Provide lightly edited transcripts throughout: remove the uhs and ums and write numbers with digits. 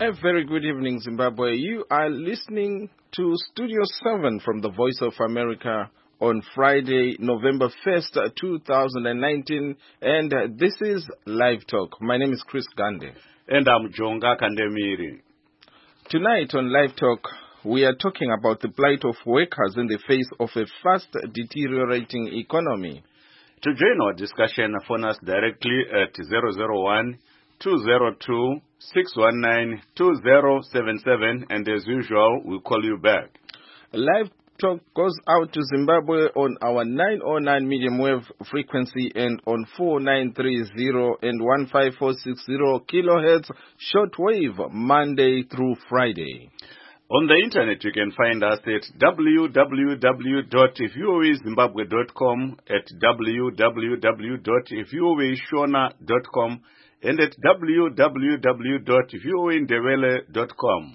A very good evening, Zimbabwe. You are listening to Studio 7 from the Voice of America on Friday, November 1st, 2019, and this is Live Talk. My name is Chris Gande. And I'm Jonga Kandemiri. Tonight on Live Talk, we are talking about the plight of workers in the face of a fast deteriorating economy. To join our discussion, phone us directly at 001-202-619-2077, and as usual, we'll call you back. Live Talk goes out to Zimbabwe on our 909 medium wave frequency and on 4930 and 15460 kilohertz shortwave Monday through Friday. On the internet, you can find us at www.voazimbabwe.com, at www.voashona.com, and at www.voindewele.com.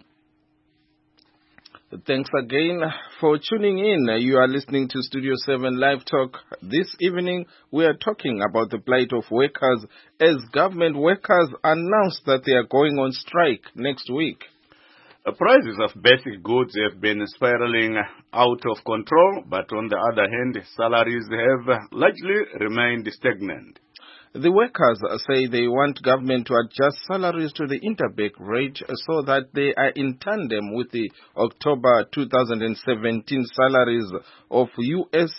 Thanks again for tuning in. You are listening to Studio 7 Live Talk. This evening, we are talking about the plight of workers as government workers announced that they are going on strike next week. Prices of basic goods have been spiraling out of control, but on the other hand, salaries have largely remained stagnant. The workers say they want government to adjust salaries to the interbank rate so that they are in tandem with the October 2017 salaries of US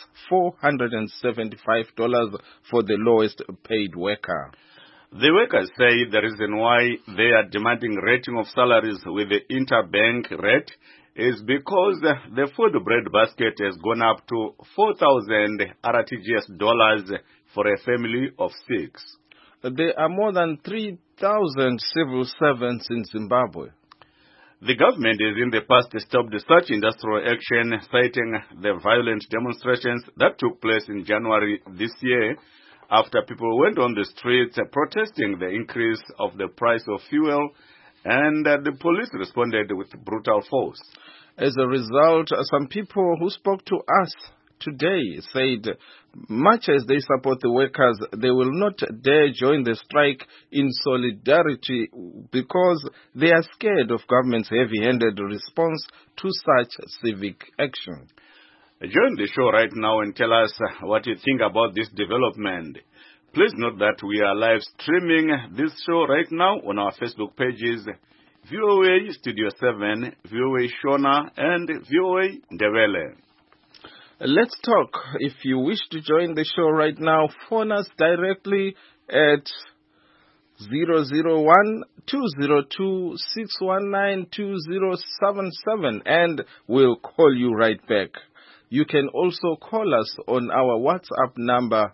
$475 for the lowest paid worker. The workers say the reason why they are demanding rating of salaries with the interbank rate is because the food bread basket has gone up to 4,000 RTGS dollars for a family of 6. There are more than 3,000 civil servants in Zimbabwe. The government has in the past stopped such industrial action, citing the violent demonstrations that took place in January this year after people went on the streets protesting the increase of the price of fuel, and the police responded with brutal force. As a result, some people who spoke to us today said, much as they support the workers, they will not dare join the strike in solidarity because they are scared of government's heavy-handed response to such civic action. Join the show right now and tell us what you think about this development. Please note that we are live streaming this show right now on our Facebook pages, VOA Studio 7, VOA Shona, and VOA Ndebele. Let's talk. If you wish to join the show right now, phone us directly at 001-202-619-2077 and we'll call you right back. You can also call us on our WhatsApp number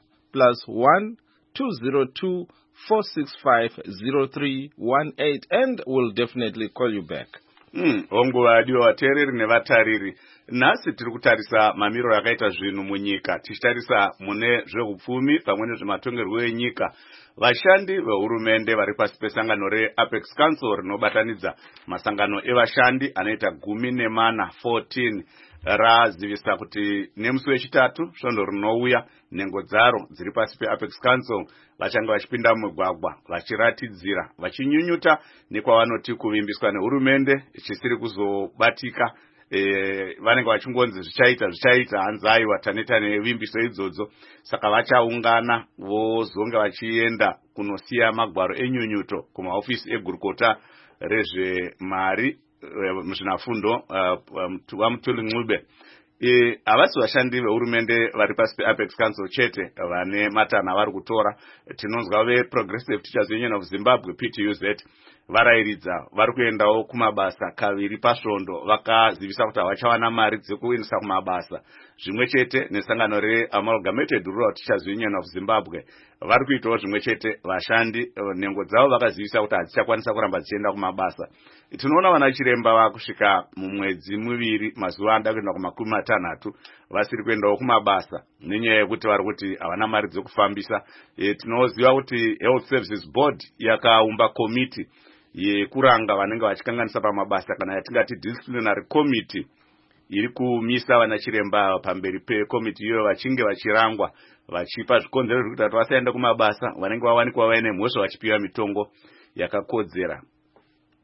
+1-202-465-0318 and we'll definitely call you back. Onguwadio watereri nevatariri. Nasi tiri kutarisa mamiro yakaita zvinhu munyika. Tichitarisa mune zvehupfumi pamwe nezvematongerwo enyika. Vashandi vehurumende vari pasi pesangano reApex Council rinobatanidza masangano evashandi anoita 14 razivisa kuti nemusi wechitatu svondo rinouya nhengo dzaro dziri pasi peApex Council vachange vachipinda mugwagwa vachiratidzira vachinyunyuta nekwavanoti kuvimbiswa nehurumende chisiri kuzobatika. Vanenge vachingonzi zvichaita hanzai wataneta nevimbiso idzodzo, saka vachaungana vozonge vachienda kunosiya magwaro enyunyuto kumaofisi egurukota rezvemari muzvinafundo waMutuli Ncube. Havasi vashandi vehurumende vari pasi peApex Council chete vane matana vari kutora. Tinonzwa veProgressive Teachers Union of Zimbabwe PTUZ varairidza vari kuendawo kumabasa kaviri pasvondo, vakazivisa kuti havachawana mari dzekuendesa kumabasa. Zvimwe chete nesangano reAmalgamated Rural Teachers Union of Zimbabwe vari kuitawo zvimwe chete. Vashandi nhengo dzavo vakazivisa kuti hadzichakwanisa kuramba dzichienda kumabasa. Tinoona vana chiremba vakusvika mumwedzi miviri mazuva anda kuenda ku60 vasiri kuendawo kumabasa nenyaya yekuti vari kuti havana mari dzokufambisa. Tinoziva kuti Health Services Board yakaumba komiti yekuranga vanenge vachikanganisa pamabasa, kana yatingati disciplinary committee, iri kumisa vana chiremba pamberi pekomiti iyoyo vachinge vachirangwa vachipa zvikonzero zvekuti vasaenda kumabasa vanenge vawanikwa vaine mhosva vachipiwa mitongo yakakodzera.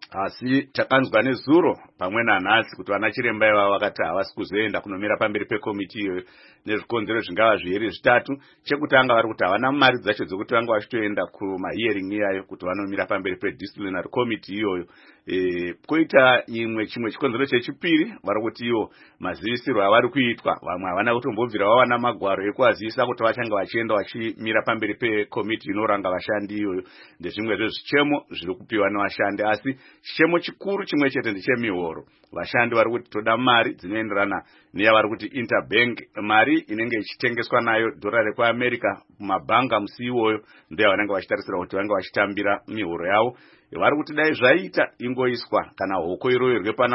asi takanzwa nezuro pamwe nanhasi kuti vana chiremba ivavo vakati havasi kuzoenda kunomira pamberi pekomiti iyoyo nezvikonzero zvingava zviviri zvitatu. Chekutanga vari kuti havana mari dzacho dzokuti vanga vachitoenda kumahearing iyayo kuti vanomira pamberi pedisciplinary committee iyoyo. Koita chimwe chikonzero chechipiri vari kuti ivo mazivisirwo avari kuitwa vamwe havana kutombobvira vawana magwaro ekuwazivisa kuti vachanga vachienda vachimira pamberi pekomiti inoranga vashandi iyoyo. Ndezvimwe zvezvichemo zviri kupiwa nevashandi, asi chichemo chikuru chimwe chete ndechemihoro. Vashandi vari kuti toda mari dzinoenderana neyavari kuti interbank, mari inenge ichitengeswa nayo dhora rekuAmerica mumabhanga musi iwoyo ndoya vanenge vachitarisira kuti vange vachitambira mihoro yavo. Vari kuti dai zvaita ingoiswa kana hoko iroverwe pana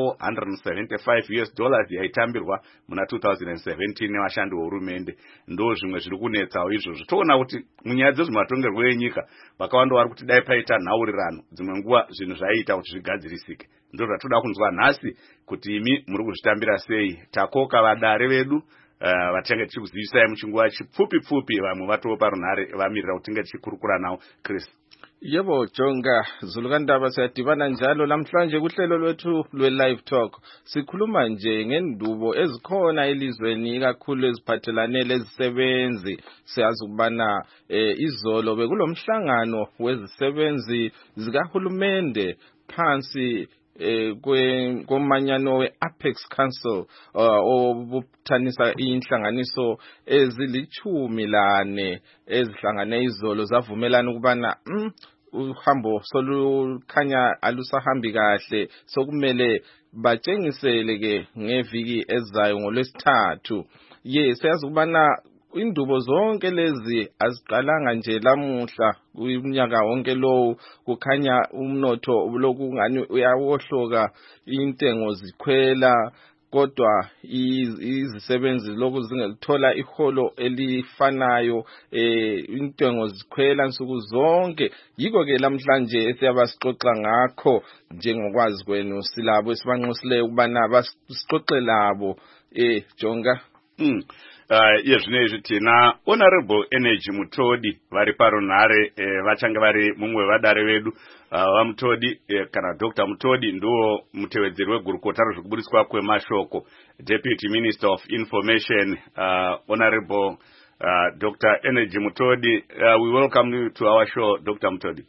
$475 yaitambirwa muna 2017 nevashandi vehurumende. Ndo zvimwe zviri kunetsawo izvozvo. Toona kuti munyaya dzezvematongerwo enyika vakawanda vari kuti dai paita nhaurirano dzimwe nguva zvinhu zvaiita kuti zvigadzirisike. Ndo zvatoda kunzwa nhasi kuti imi muri kuzvitambira sei. Takoka vadare vedu vatinge tichikuzivisai muchinguva chipfupi vamwe vatoo parunhare vamirira kuti tinge tichikurukura nawo. Chris. Yebo Jonga, Zulukandaba siyadibana njalo namhlanje kuhlelo lwethu lwe-live talk. Sikhuluma nje ngendubo ezikhona elizweni ikakhulu eziphathelane lezisebenzi. Siyazi ukubana izolo bekulomhlangano wezisebenzi zikahulumende phansi komanyano we-Apex Council obuthanisa inhlanganiso ezili-14 ezihlangane izolo zavumelana ukubana uhambo solukhanya alusahambi kahle, sokumele batshengisele ke ngeviki ezayo ngolwesithathu. Siyazi ukubana indubo zonke lezi aziqalanga nje lamuhla, kunyaka wonke lowo kukhanya umnotho lokungani uyawohloka, intengo zikhwela, kodwa izisebenzi lokhu zingelithola iholo elifanayo, intengo zikhwela nsuku zonke. Yiko ke namhlanje esiyabasixoxa ngakho njengokwazi kwenu silabo esibanxusileyo ukubana basixoxe labo. Jonga. Yezvinezvi tina Honorable Energy Mutodi vari parunhare, vachange vari mumwe vadare vedu. Vamutodi kana Dr. Mutodi ndo mutevedzeri wegurukota rezvekubudiswa kwemashoko, Deputy Minister of Information, Honorable Dr. Energy Mutodi. We welcome you to our show, Dr. Mutodi.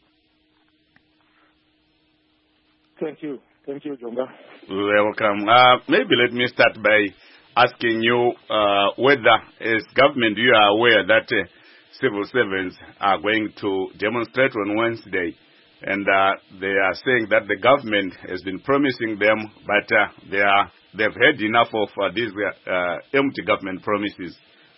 Thank you, Jonga. Welcome. Maybe let me start by asking you whether, as government, you are aware that civil servants are going to demonstrate on Wednesday, and they are saying that the government has been promising them, but they've had enough of these empty government promises.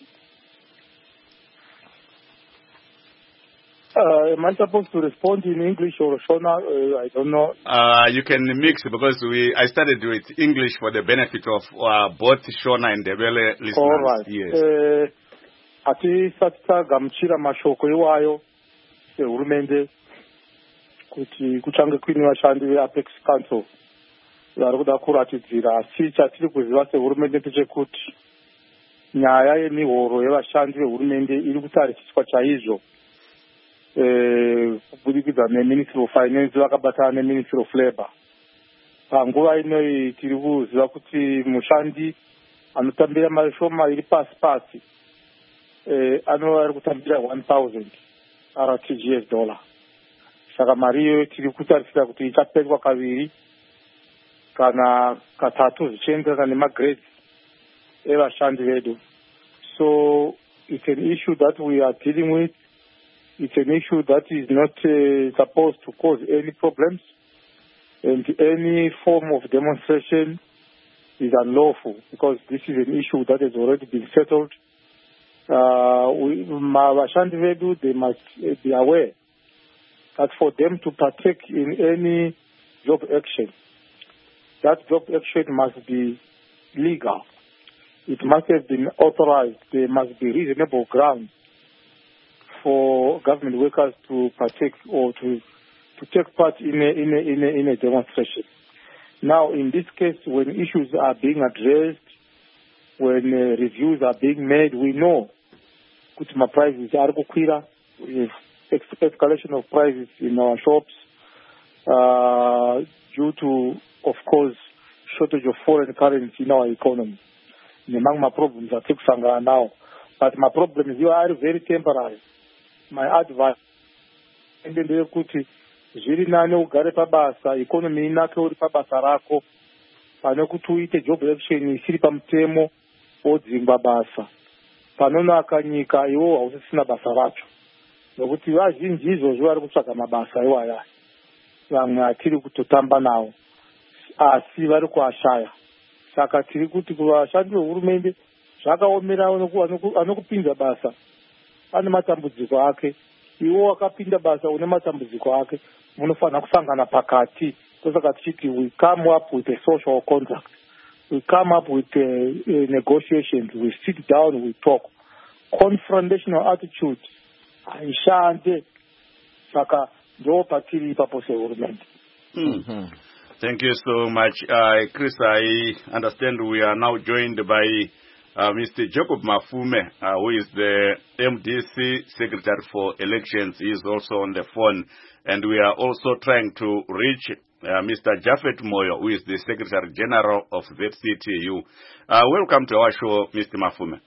Am I supposed to respond in English or Shona? I don't know. You can mix, because I started with English for the benefit of both Shona and Ndebele listeners. All right. Yes. Ati satsa gamchira mashoko iwayo ehurumende kuti kuchange kuine vashandi veApex Council vari kuda kuratidzira, asi chatiri kuziva sehurumende ndechekuti nyaya yemihoro yevashandi vehurumende iri kutarisiswa chaizvo kubudikidza neMinistry of Finance vakabatana neMinistry of Labour. Panguva inoi tiri kuziva kuti mushandi anotambira mashoma iri pasi ari kutambira 1,000 RTGS dollar. Saka mari iyo tiri kutarisira kuti ichapetwa kaviri kana katatu zvichienderana nemagrades evashandi vedu. So it's an issue that we are dealing with. It's an issue that is not supposed to cause any problems, and any form of demonstration is unlawful, because this is an issue that has already been settled. Vashandi vedu, they must be aware that for them to partake in any job action, that job action must be legal. It must have been authorized. There must be reasonable grounds for government workers to partake or to take part in a demonstration. Now, in this case, when issues are being addressed, when reviews are being made, we know Kutuma prices are kukwira, escalation of prices in our shops, due to, of course, shortage of foreign currency in our economy. Among my problems are now, but my problems are very temporary. My advice, and then they could zviri nane ugare pabasa, economy inake uri pabasa rako, pane kuti uite job election isiri pamutemo wodzingwa basa. Panonaka nyika iwo hausisina basa racho. Nokuti vazhinji izvozvo vari kutsvaga mabasa iwaya. Vamwe atiri kutotamba nawo, asi vari kuashaya. Saka tiri kuti kuvashandi vehurumende zvakaomera anokupinza basa ane matambudziko ake, iwo wakapinda basa une matambudziko ake, munofanira kusangana pakati. Tosaka tichiti we come up with a social contract, we come up with negotiations, we sit down, we talk. Confrontational attitude haishande. Saka ndo patiri ipapo sehurumende. Thank you so much. Chris, I understand we are now joined by Mr. Jacob Mafume, who is the MDC Secretary for Elections. He is also on the phone. And we are also trying to reach Mr. Japhet Moyo, who is the Secretary General of ZCTU. Welcome to our show, Mr. Mafume.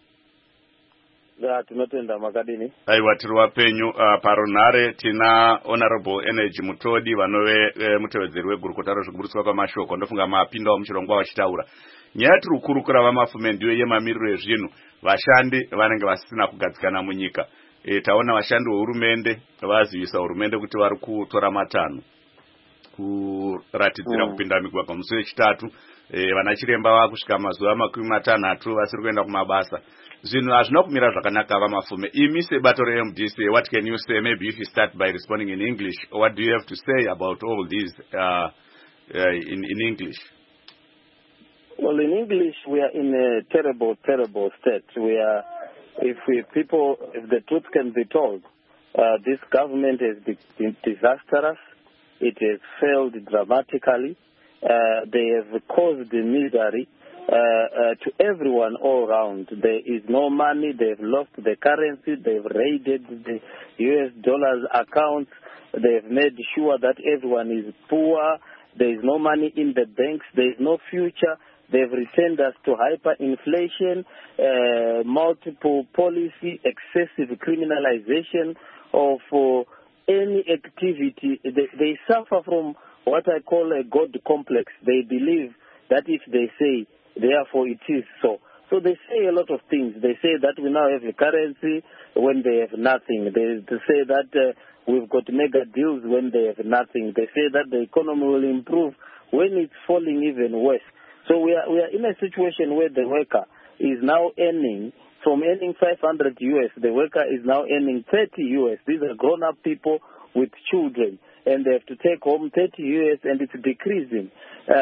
Tinotenda makadini. Aiwa tiri wapenyu paronhare tina Honorable Energy Mutodi vanove mutevedzeri wegurukota rezvekuburiswa kwamashoko. Ndofunga mapindawo muchirongwa vachitaura. Nyaya tiri kukurukura vamafume ndiyo yemamiriro ezvinhu. Vashandi vanenge vasina kugadzikana munyika. Taona vashandi vehurumende vazivisa hurumende kuti vari kutora matanho kuratidzira kupinda migwagwa musi wechitatu. Vana chiremba vakusvika mazuva 60 vasiri kuenda kumabasa. Zvinhu hazvina kumira zvakanaka vamafume. Imi sebato reMDC, what can you say? Maybe if you start by responding in English, what do you have to say about all these in English? Well, in English, we are in a terrible, terrible state. We are, if the truth can be told, this government has been disastrous. It has failed dramatically. They have caused misery to everyone all around. There is no money. They've lost the currency. They've raided the US dollars accounts. They've made sure that everyone is poor. There is no money in the banks. There is no future. They've returned us to hyperinflation, multiple policy, excessive criminalization of any activity. They suffer from what I call a God complex. They believe that if they say, therefore it is so. So they say a lot of things. They say that we now have a currency when they have nothing. They say that we've got mega deals when they have nothing. They say that the economy will improve when it's falling even worse. So we are in a situation where the worker is now earning, from earning $500 US, the worker is now earning $30 US. These are grown-up people with children, and they have to take home $30 US, and it's decreasing.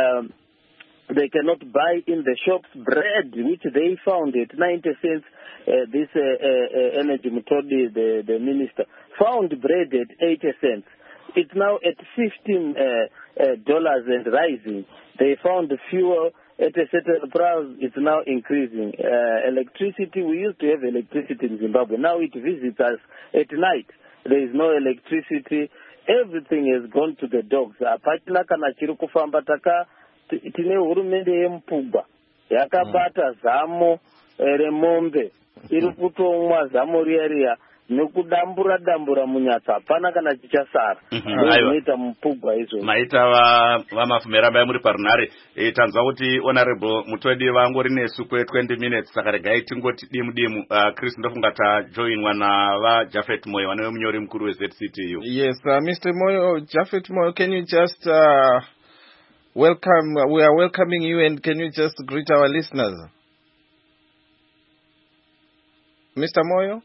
They cannot buy in the shops bread, which they found at 90 cents. This Energy Mutodi, the minister, found bread at 80 cents. It's now at $15 and rising. They found the fuel at a certain price. It's now increasing. Electricity, we used to have electricity in Zimbabwe. Now it visits us at night. There is no electricity. Everything has gone to the dogs. Apachina kana chiri kufamba tine hurumende yemupugwa yakabata zamo remombe iri kutomwa zamo riya nekudambura munyatsa hapana kana chichasara. Zvinoita mupugwa izvo. Maita vamafume rambai muri parunhare. Tanzwa kuti Honorable Mutodi vangori nesu kwe20 minutes, saka regai tingoti dimu. Chris, ndofunga tajoinwa naVajaphet Moyo vanove munyori mukuru weZCTU. Yes, Mr. Moyo, Japhet Moyo, can you just welcome? We are welcoming you, and can you just greet our listeners? Mr. Moyo?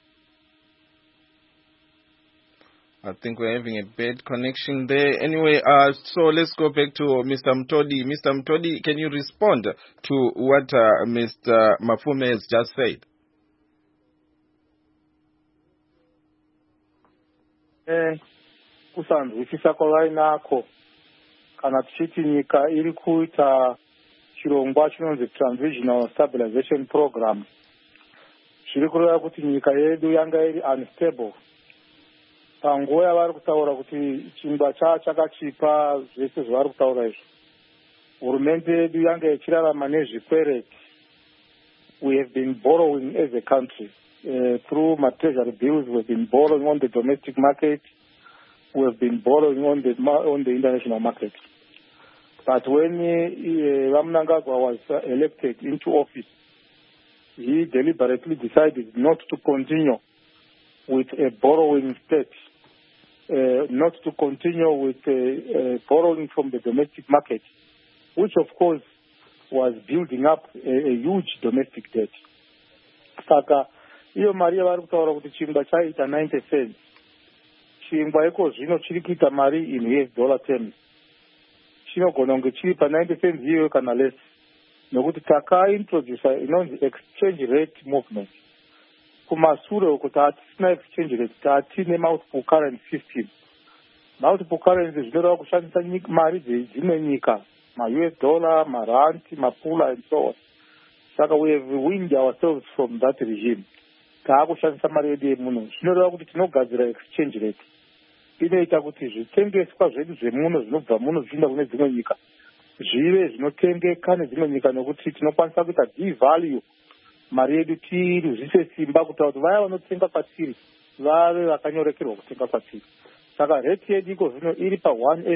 I think we're having a bad connection there. Anyway, so let's go back to Mr. Mutodi. Mr. Mutodi, can you respond to what Mr. Mafume has just said? Kusanzwisisa kwavainako kana tichiti nyika iri kuita chirongwa chinonzi Transitional Stabilization Program, zviri kureva kuti nyika yedu yanga iri unstable. panguva yavari kutaura kuti chingwa chakachipa zvese zvavari kutaura izvo. Hurumende yedu yange ichirarama nezvikwereti. We have been borrowing as a country. Through my treasury bills, we have been borrowing on the domestic market. We have been borrowing on the international market. But when Mnangagwa was elected into office, he deliberately decided not to continue with a borrowing state, not to continue with borrowing from the domestic market, which of course was building up a huge domestic debt. Saka iyo mari yavari kutaura kuti chingwa chaita 90 cents. Chingwa iko zvino chiri kuita mari in US dollar terms. Chinogona kunge chiri pa 90 cents iyo kana less. Nokuti takaintroduce inonzi exchange rate movement. Kumashure uko tatisina exchange rate, tatine multiple currency system. Multiple currency zvinoreva kushandisa mari dzimwe nyika, ma-US dollar, ma-rand, ma-pula and so on. Saka we have weaned ourselves from that regime. Taakushandisa mari yedu yemuno. Zvinoreva kuti tinogadzira exchange rate. Inoita kuti zvitengeswa zvedu zvemuno zvinobva muno zvichienda kune dzimwe nyika zvive zvinotengeka nedzimwe nyika nokuti tinokwanisa kuita devalue mari yedu tiruzvise simba kutaura kuti vaya vanotenga kwatiri vave vakanyorekerwa kutenga kwatiri. Saka rate yedu iko zvino iri pa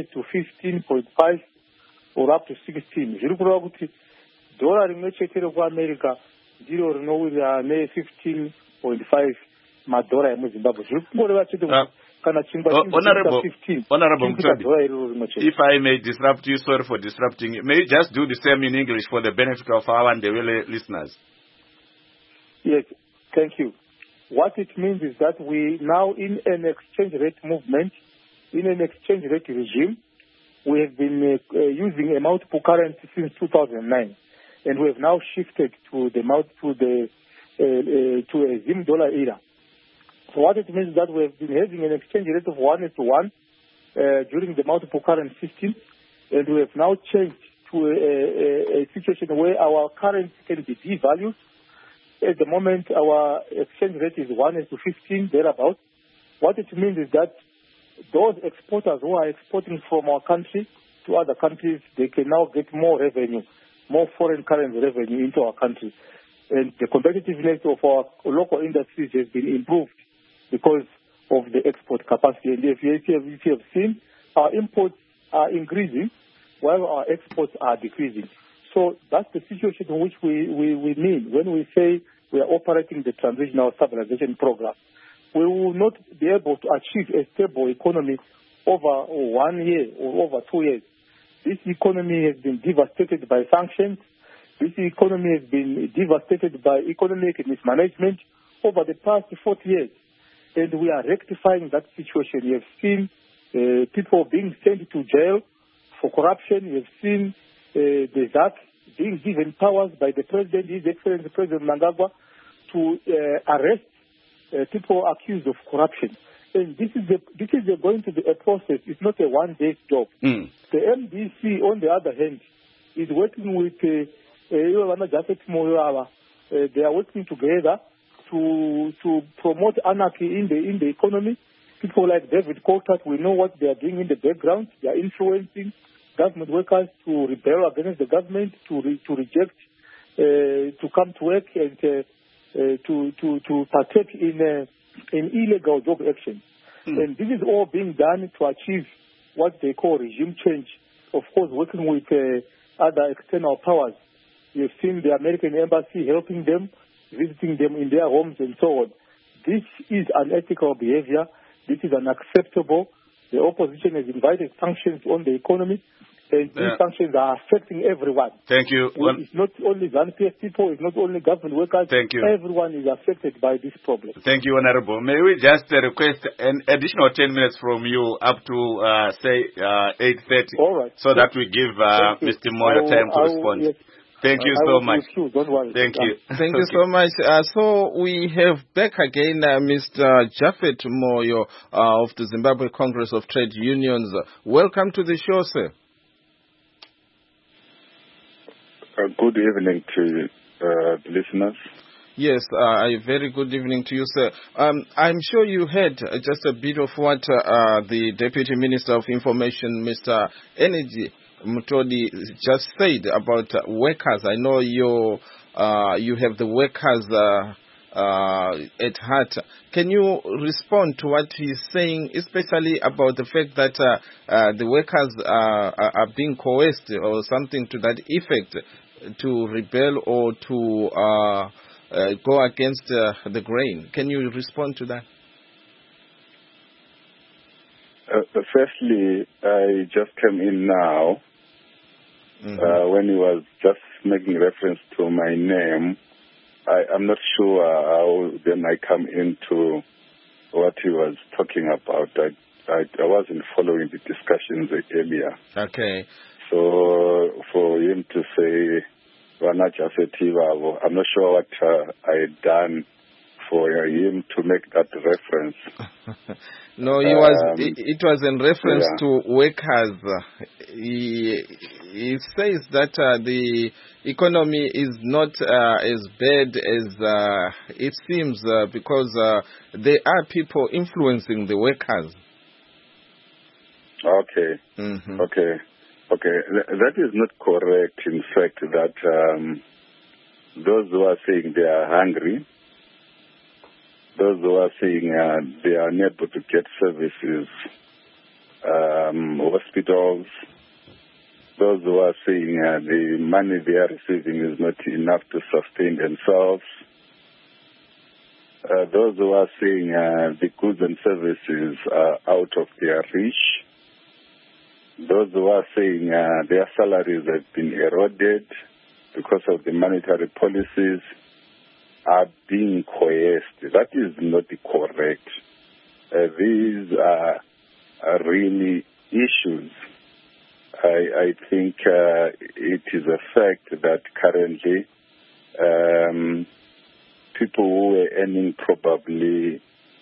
1:15.5 or up to 16. Zviri kureva kuti dhora rimwe chete rekuamerica ndiro rinowira ne15.5 madhora emuzimbabwe. Zviri kungoreva chete Honorable Mutodi, if I may disrupt you, sorry for disrupting you. May you just do the same in English for the benefit of our Ndebele listeners? Yes, thank you. What it means is that we now in an exchange rate movement, in an exchange rate regime, we have been using a multiple currency since 2009, and we have now shifted to a Zim dollar era. So what it means is that we have been having an exchange rate of 1:1 during the multiple currency system, and we have now changed to a situation where our currency can be devalued. At the moment, our exchange rate is 1:15, thereabouts. What it means is that those exporters who are exporting from our country to other countries, they can now get more revenue, more foreign currency revenue into our country. And the competitiveness of our local industries has been improved because of the export capacity. And if you have seen, our imports are increasing while our exports are decreasing. So that's the situation in which we mean when we say we are operating the transitional stabilization program. We will not be able to achieve a stable economy over 1 year or over 2 years. This economy has been devastated by sanctions. This economy has been devastated by economic mismanagement over the past 40 years. And we are rectifying that situation. You have seen people being sent to jail for corruption. You have seen the ZAC being given powers by the President, His Excellency President Mnangagwa, to arrest people accused of corruption. And this is going to be a process. It's not a one-day job. The MDC, on the other hand, is working with they are working together to promote anarchy in the economy. People like David Coulthard, we know what they are doing in the background. They are influencing government workers to rebel against the government, to reject, to come to work and to partake in illegal job action. And this is all being done to achieve what they call regime change. Of course, working with other external powers. You've seen the American embassy helping them, visiting them in their homes and so on. This is unethical behavior. This is unacceptable. The opposition has invited sanctions on the economy, and these sanctions are affecting everyone. Thank you. It's not only ZANU-PF people, it's not only government workers. Thank you. Everyone is affected by this problem. Thank you, Honorable. May we just request an additional 10 minutes from you up to, say, 8:30? All right. So that we give Mr. Moyo time to respond. Yes. Thank you so much. Don't worry. Thank you. Thank you so much. So we have back again Mr. Japhet Moyo of the Zimbabwe Congress of Trade Unions. Welcome to the show, sir. Good evening to the listeners. Yes, a very good evening to you, sir. I'm sure you heard just a bit of what the Deputy Minister of Information, Mr. Energy Mutodi, just said about workers. I know you have the workers at heart. Can you respond to what he's saying, especially about the fact that the workers are being coerced or something to that effect to rebel or to go against the grain? Can you respond to that? Firstly, I just came in now. When he was just making reference to my name, I'm not sure how then I come into what he was talking about. I wasn't following the discussions earlier. Okay. So for him to say, I'm not sure what I had done for him to make that reference. No, it was in reference to workers. He says that the economy is not as bad as it seems because there are people influencing the workers. Okay. Okay. That is not correct. In fact, that those who are saying they are hungry, those who are saying they are unable to get services, hospitals, those who are saying the money they are receiving is not enough to sustain themselves, those who are saying the goods and services are out of their reach, those who are saying their salaries have been eroded because of the monetary policies, are being coerced. That is not correct. These are really issues. I think it is a fact that currently people who were earning probably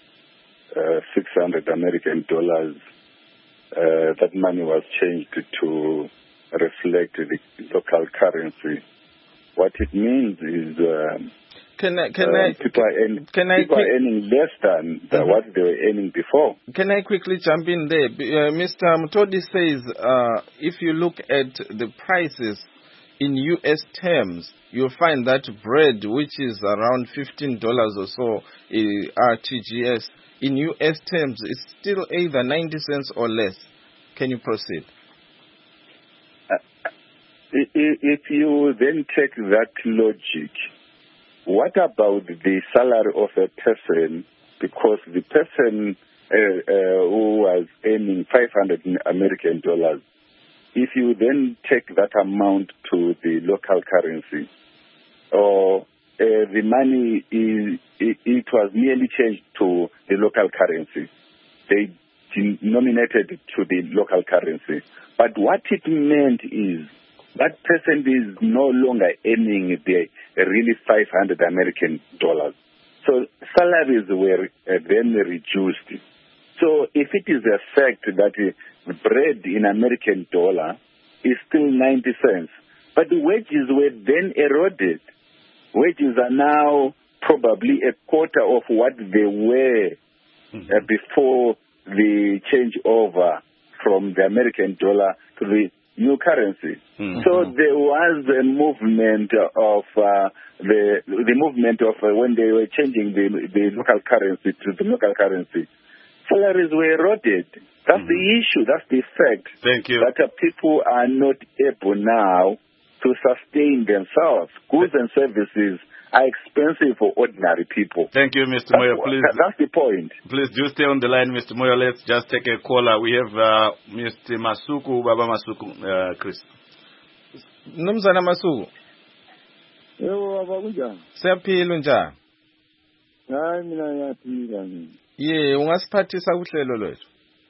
$600 American, that money was changed to reflect the local currency. What it means is people are earning less than what they were earning before. Can I quickly jump in there? Mr. Mutodi says if you look at the prices in U.S. terms, you'll find that bread, which is around $15 or so, RTGS, in U.S. terms, is still either 90 cents or less. Can you proceed? If you then take that logic, what about the salary of a person? Because the person who was earning $500 American, if you then take that amount to the local currency, or the money it was merely changed to the local currency, they denominated to the local currency. But what it meant is that person is no longer earning the really $500 American. So salaries were then reduced. So if it is a fact that bread in American dollar is still 90 cents, but the wages were then eroded. Wages are now probably a quarter of what they were before the changeover from the American dollar to the new currency. So there was a movement of the movement of when they were changing the local currency to the local currency. Salaries were eroded. That's the issue. That's the fact. Thank you. That people are not able now to sustain themselves. Goods and services are expensive for ordinary people. Thank you, Mr. Moyo. Please, that's the point. Please do stay on the line, Mr. Moyo. Let's just take a caller. We have Mr. Masuku, Baba Masuku, Chris. Nomzana Masuku. Yebo baba kunjani? Siyaphila njani? Hayi mina ngiyaphila mina. Ye, ungasiphathisa kuhlelo lwethu.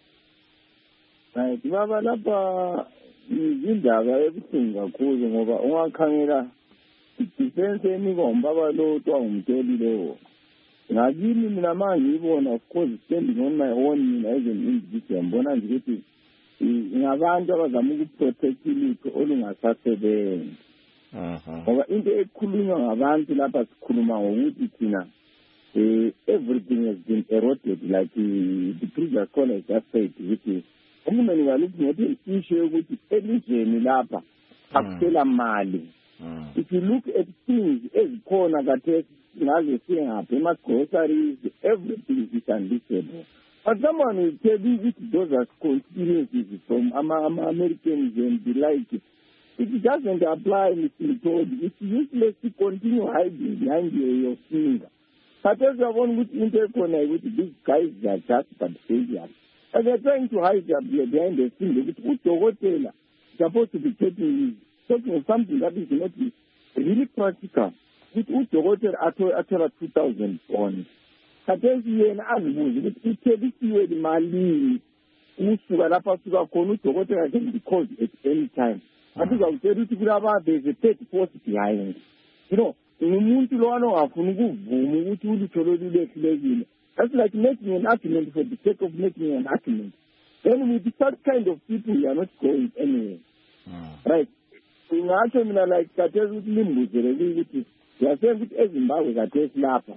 Hayi baba lapha indaba ebuhlungu kakhulu ngoba ungakhangela defense enikomba abalotwa umtoli lewo. Ngakini mina manje ngibona of course standing on my own mina as an individual ngibona nje ukuthi ngabantu abazama ukuprotect ilutho olungasasebenzi. ngoba into ekhulunywa ngabantu lapha sikhuluma ngokuthi thina everything has been eroded like the previous caller just said ukuthi umntwana ngalokhu ngothi issue ukuthi elizweni lapha akusela mali. If you look at things ezikhona kade ngaze singapha ema-groceries, everything is unreachable. But someone will tell you that those are conspiracies from Americans and the like. It doesn't apply, Mr. Todd. It's useless to continue hiding behind your finger. But as I want with interconnect with these guys that are just but failures. And they're trying to hide behind the finger with hotel supposed to be talking of something that is not really practical. With hotel at 2,000 pounds. Khathesi yena azibuze ukuthi ithelisiwe imali usuka lapha suka khona udokotela can be called at any time. Kanti uzawutshela ukuthi kulaba there's a third force behind. You know, umuntu lo angafuni ukuvuma ukuthi ulutho lolulehlekile. That's like making an argument for the sake of making an argument. Then with such kind of people, we are not going anywhere. Right? Ingatsho mina like khathesi ukuthi limbuzele ukuthi yasema ukuthi eZimbabwe khathesi lapha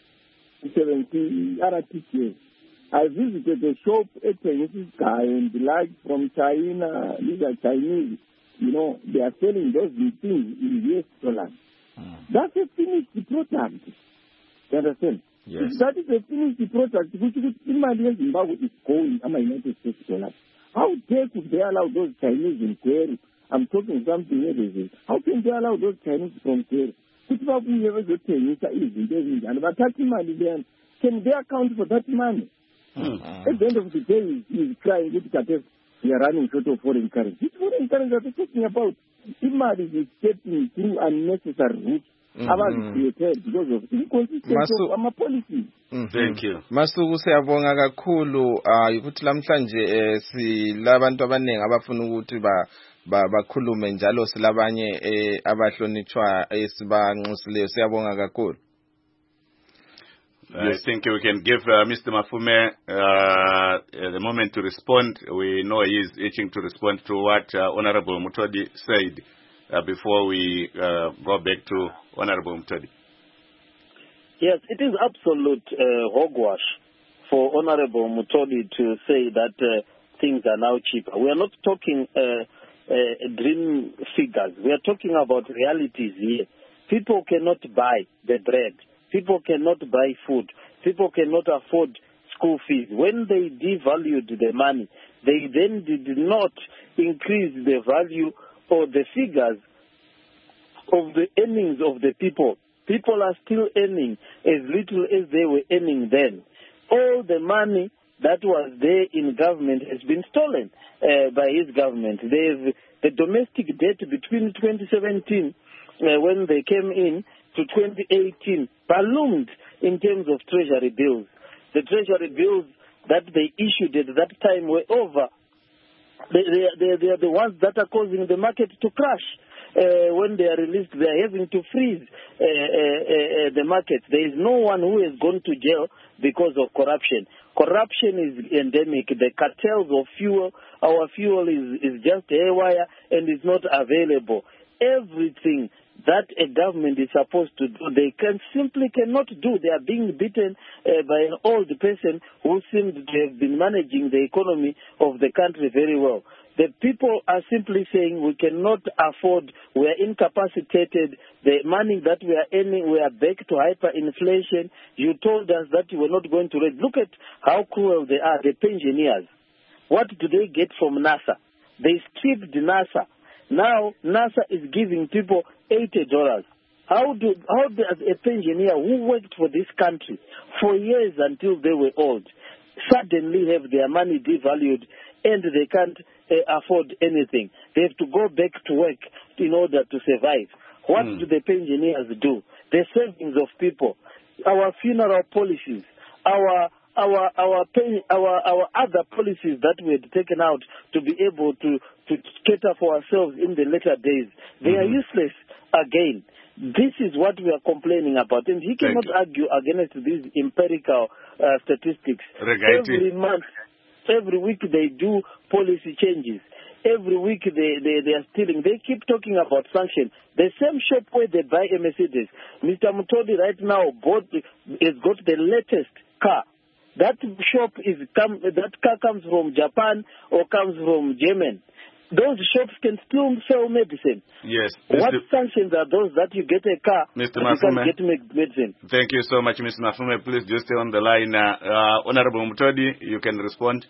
70 RTK. I visited the shop at this guy and the like from China. These are Chinese. You know, they are selling those things in US dollars. That's a finished product. You understand? Yes. If that is a finished product, which in Zimbabwe is going, United States dollars. How dare could they allow those Chinese in Peru? I'm talking something else. How can they allow those Chinese from Peru? And but 30 money can they account for that money? At the end of the day, he's crying that we are running short of foreign currency. This foreign currency that we're talking about, the money is stepping through unnecessary routes about created because of inconsistency of our policy. Thank you. Masuku siyabonga kakhulu ukuthi lamhlanje silabantu abaningi abafuna ukuthi bakhulume njalo silabanye abahlonitshwa esibanxusileyo siyabonga kakhulu. I think we can give Mr. Mafume the moment to respond. We know he is itching to respond to what Honorable Mutodi said before we go back to Honorable Mutodi. Yes, it is absolute hogwash for Honorable Mutodi to say that things are now cheaper. We are not talking dream figures. We are talking about realities here. People cannot buy the bread. People cannot buy food. People cannot afford school fees. When they devalued the money, they then did not increase the value or the figures of the earnings of the people. People are still earning as little as they were earning then. All the money that was there in government has been stolen by his government. The domestic debt between 2017 when they came in to 2018 ballooned in terms of treasury bills. The treasury bills that they issued at that time were over. They are the ones that are causing the market to crash. When they are released, they are having to freeze the market. There is no one who has gone to jail because of corruption. Corruption is endemic. The cartels of fuel, our fuel is just haywire and is not available. Everything that a government is supposed to do, they simply cannot do. They are being beaten by an old person who seems to have been managing the economy of the country very well. The people are simply saying we cannot afford, we are incapacitated, the money that we are earning, we are back to hyperinflation. You told us that you were not going to raise. Look at how cruel they are, the pensioners. What do they get from NASA? They stripped NASA. Now NASA is giving people $80. How does a pensioner who worked for this country for years until they were old suddenly have their money devalued and they can't afford anything? They have to go back to work in order to survive. What do the pensioners do? The savings of people, our funeral policies, our other policies that we had taken out to be able to cater for ourselves in the later days, they are useless again. This is what we are complaining about, and he cannot argue against these empirical statistics. Every month, every week they do policy changes. every week they are stealing. They keep talking about sanctions. The same shop where they buy a Mercedes, Mr. Mutodi right now has got the latest car. That car comes from Japan or comes from Germany. Those shops can still sell medicine. Yes. What sanctions are those that you get a car Mr. and you Mafume, can get medicine? Thank you so much, Mr. Mafume. Please just stay on the line. Honorable Mutodi, you can respond.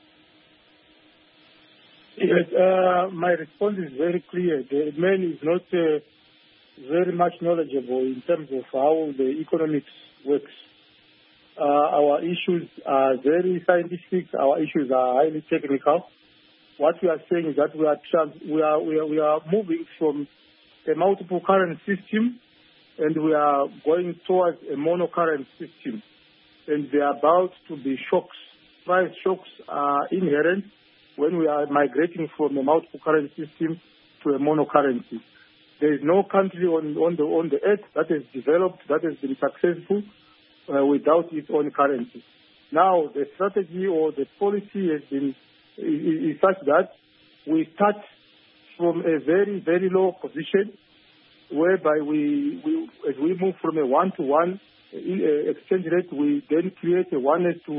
Yes, my response is very clear. The man is not very much knowledgeable in terms of how the economics works. Our issues are very scientific. Our issues are highly technical. What we are saying is that we are moving from a multiple current system, and we are going towards a monocurrent system. And there are about to be shocks. Price shocks are inherent when we are migrating from a multiple current system to a monocurrency. There is no country on the earth that has developed, that has been successful without its own currency. Now, the strategy or the policy has been is such that we start from a very, very low position, whereby as we move from a 1-to-1 exchange rate, we then create a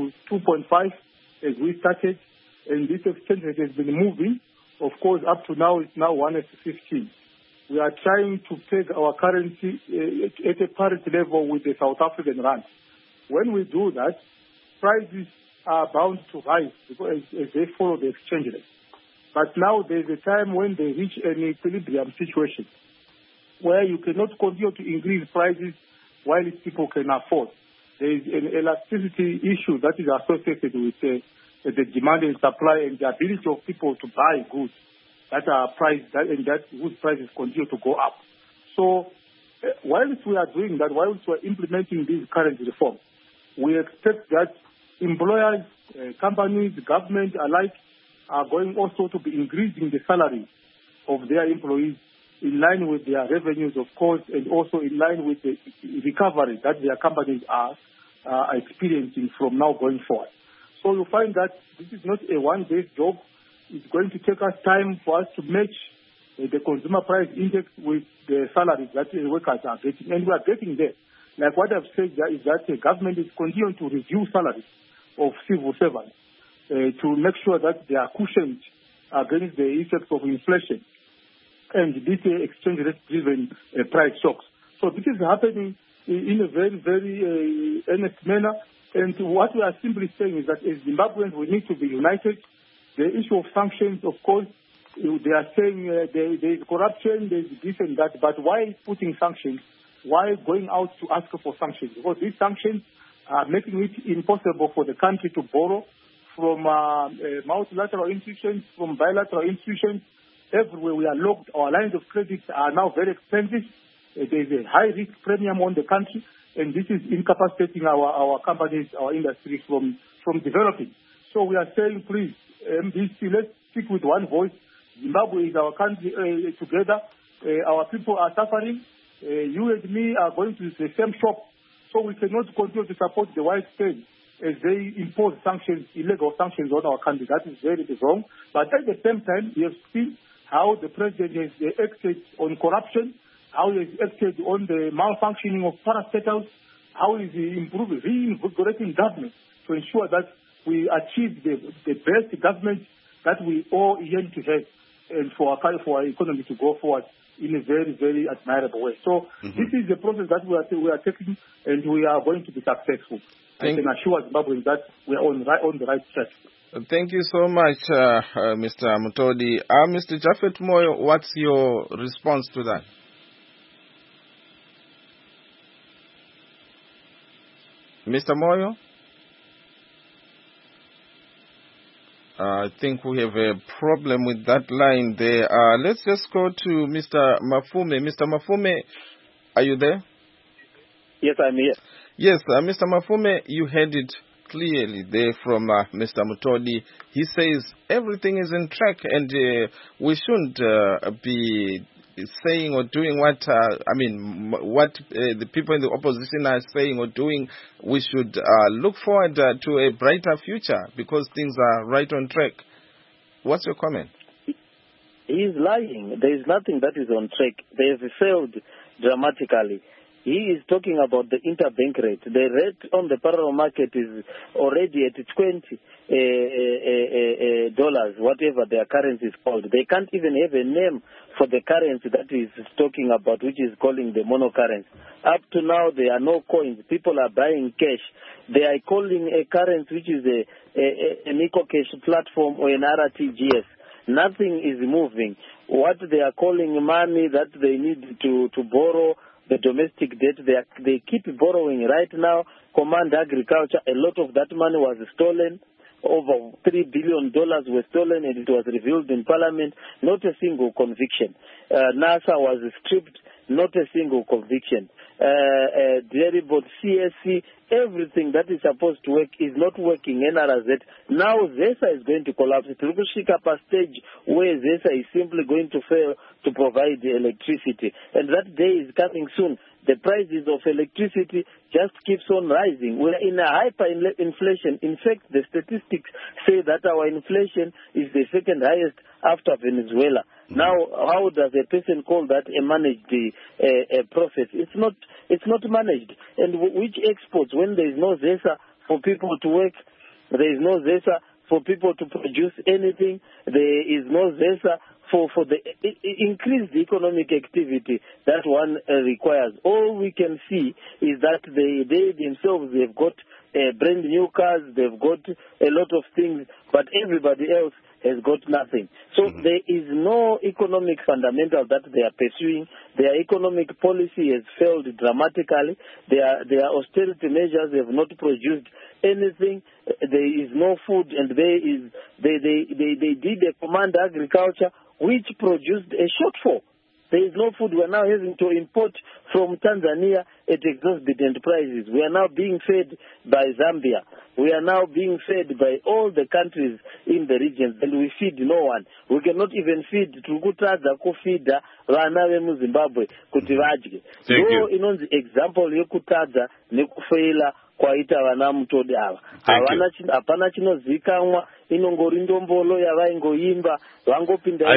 1:2.5 as we started, and this exchange rate has been moving. Of course, up to now, it's now 1:15. We are trying to peg our currency at a parity level with the South African rand. When we do that, prices are bound to rise because as they follow the exchange rate. But now there's a time when they reach an equilibrium situation where you cannot continue to increase prices while people can afford. There is an elasticity issue that is associated with the demand and supply and the ability of people to buy goods that are priced and that whose prices continue to go up. So whilst we are doing that, whilst we are implementing these current reforms, we expect that employers, companies, government alike are going also to be increasing the salary of their employees in line with their revenues, of course, and also in line with the recovery that their companies are experiencing from now going forward. So you find that this is not a one-day job. It's going to take us time for us to match the consumer price index with the salaries that the workers are getting, and we are getting there. Like what I've said there is that the government is continuing to review salaries of civil servants to make sure that they are cushioned against the effects of inflation and this exchange rate-driven price shocks. So this is happening in a very, very earnest manner. And what we are simply saying is that as Zimbabweans, we need to be united. The issue of sanctions, of course, they are saying there is corruption, there is this and that, but why putting sanctions? Why going out to ask for sanctions? Because these sanctions are making it impossible for the country to borrow from multilateral institutions, from bilateral institutions. Everywhere we are locked. Our lines of credit are now very expensive. There is a high risk premium on the country, and this is incapacitating our companies, our industry from developing. So we are saying, please, MDC, let's speak with one voice. Zimbabwe is our country together. Our people are suffering. You and me are going to the same shop. So we cannot continue to support the white state as they impose sanctions, illegal sanctions on our country. That is very wrong. But at the same time, we have seen how the president has acted on corruption, how he has acted on the malfunctioning of parastatals, how he is reinvigorating government to ensure that we achieve the best government that we all yearn to have, and for our economy to go forward in a very, very admirable way. So this is the process that we are taking, and we are going to be successful. I can assure Zimbabweans that we are on the right track. Thank you so much, Mr. Mutodi. Mr. Japhet Moyo, what's your response to that? Mr. Moyo? I think we have a problem with that line there. Let's just go to Mr. Mafume. Mr. Mafume, are you there? Yes, I'm here. Yes, Mr. Mafume, you heard it clearly there from Mr. Mutodi. He says everything is in track, and we shouldn't be saying or doing what the people in the opposition are saying or doing. We should look forward to a brighter future because things are right on track. What's your comment? He he is lying. There is nothing that is on track. They have failed dramatically. He is talking about the interbank rate. The rate on the parallel market is already at $20, whatever their currency is called. They can't even have a name for the currency that is talking about, which is calling the monocurrency. Up to now, there are no coins. People are buying cash. They are calling a currency which is an EcoCash platform or an RTGS. Nothing is moving. What they are calling money that they need to borrow, the domestic debt, they keep borrowing. Right now, Command Agriculture, a lot of that money was stolen. Over $3 billion were stolen, and it was revealed in Parliament. Not a single conviction. NASA was stripped. Not a single conviction. Deribot, CSC, everything that is supposed to work is not working. NRZ. Now ZESA is going to collapse. It will shake up a stage where ZESA is simply going to fail to provide the electricity. And that day is coming soon. The prices of electricity just keeps on rising. We're in a hyperinflation. In fact, the statistics say that our inflation is the second highest after Venezuela. Now, how does a person call that a managed process? It's not managed. And which exports, when there is no ZESA for people to work, there is no ZESA for people to produce anything, there is no ZESA for the increased economic activity that one requires. All we can see is that they themselves, they've got brand new cars, they've got a lot of things, but everybody else has got nothing. So there is no economic fundamental that they are pursuing. Their economic policy has failed dramatically. Their austerity measures have not produced anything. There is no food, and they did a Command Agriculture which produced a shortfall. There is no food. We are now having to import from Tanzania at exorbitant prices. We are now being fed by Zambia. We are now being fed by all the countries in the region, and we feed no one. We cannot even feed. Tukutadza kufida vana vemu Zimbabwe kuti vadye. So inonzi example yekutadza nekufeila kwaita vana mutodi ava. Hapana chinozikanwa, inongori ndombolo yavaingoimba vangopinda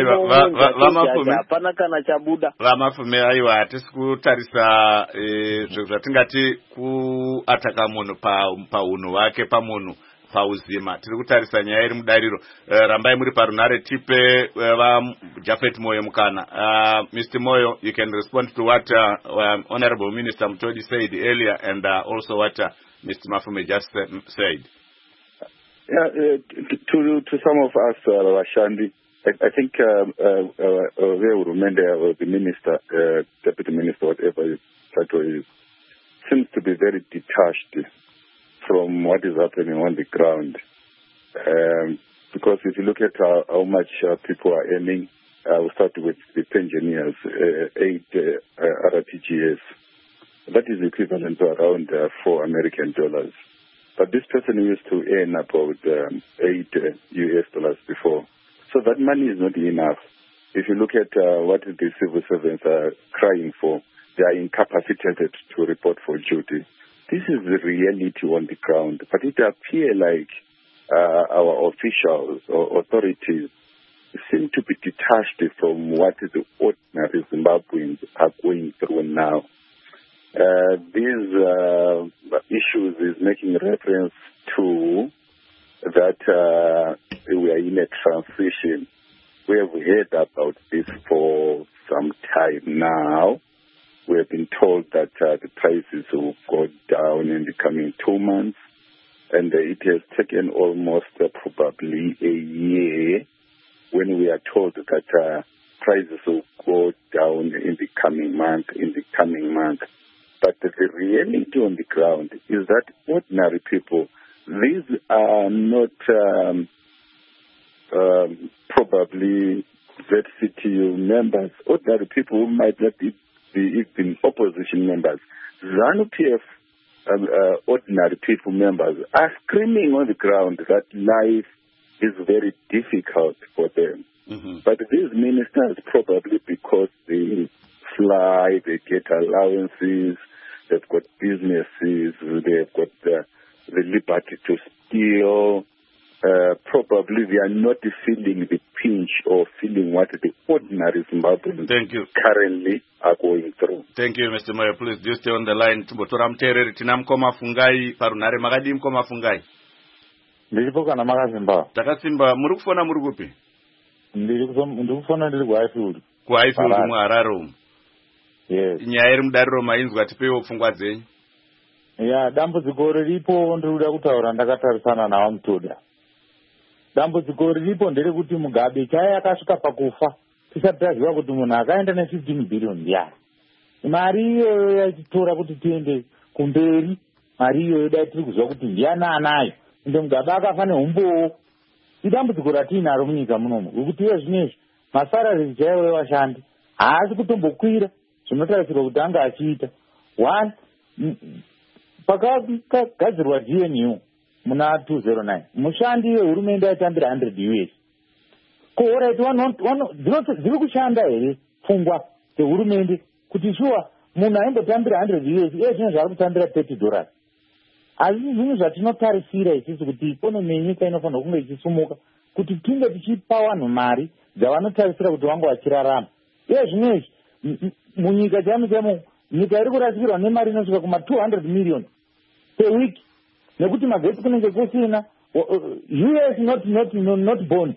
hapana kana chabuda. Vamafume aiwa hatisi kutarisa zvatingati kuataka munhu paunhu wake pamunhu pauzima. Tiri kutarisa nyaya iri mudariro. Rambai muri parunare tipe Japhet Moyo mukana. Mr. Moyo, you can respond to what Honorable Minister Mutodi said earlier, and also what Mr. Mafume just said. Yeah, to some of us, Rashandi, I think the minister, deputy minister, whatever his title is, seems to be very detached from what is happening on the ground. Because if you look at how much people are earning, we'll start with the pensioners, 8 RTGS. That is equivalent to around $4 American. But this person used to earn about $8 US before. So that money is not enough. If you look at what the civil servants are crying for, they are incapacitated to report for duty. This is the reality on the ground. But it appears like our officials or authorities seem to be detached from what the ordinary Zimbabweans are going through now. These issues is making reference to that we are in a transition. We have heard about this for some time now. We have been told that the prices will go down in the coming 2 months, and it has taken almost probably a year when we are told that prices will go down in the coming month. But the reality on the ground is that ordinary people, these are not probably ZCTU members, ordinary people who might not be even opposition members. ZANU-PF ordinary people members are screaming on the ground that life is very difficult for them. But these ministers, probably because they fly, they get allowances, they've got businesses, they've got the liberty to steal, probably they are not feeling the pinch or feeling what the ordinary Zimbabweans currently are going through. Thank you, Mr. Mayor. Please do stay on the line. Timbotora Mutereri, tina Mukoma Fungai, parunare makadi Mukoma Fungai. Ndiripo kana makasimba. Takasimba, muri kufona muri kupi? Ndiri kufona ndiri kuHighfield. KuHighfield muHarare. Yes. Nyaya iri mudariro mainzwa tipewo pfungwa dzenyu. Ya, dambudziko riripo ndikuda kutaura ndakatarisana nawo Mutoda. Dambudziko riripo nderekuti Mugabe chaya akasvika pakufa tisati taziva kuti munhu akaenda ne15 billion ndiyani. Mari iyoyo yachitora kuti tiende kumberi, mari iyoyo dai tiri kuziva kuti ndiyani anayo. Ende Mugabe akafa neumbowo. Idambudziko ratinaro munyika munomu ngekuti iye zvinezvi masarari chaiwo evashandi haasi kutombokwira zvinotarisirwa kuti anga achiita. One, pakagadzirwa GNU muna 209 mushandi wehurumende aitambira 100 US. Ko dziri kushanda here pfungwa dzehurumende kuti shuwa munhu aimbotambira 100 US iye zvino zvari kutambira $30. Asi zvinhu zvatinotarisira isisi kuti ikonomi yenyika inofanira kunge ichisumuka kuti tinge tichipa vanhu mari dzavanotarisira kuti vange vachirarama. Iye zvinezvi munyika chamo nyika iri kurasikirwa nemari inosvika kuma 200 million per week nekuti magetsi kunenge kusina. US not bond.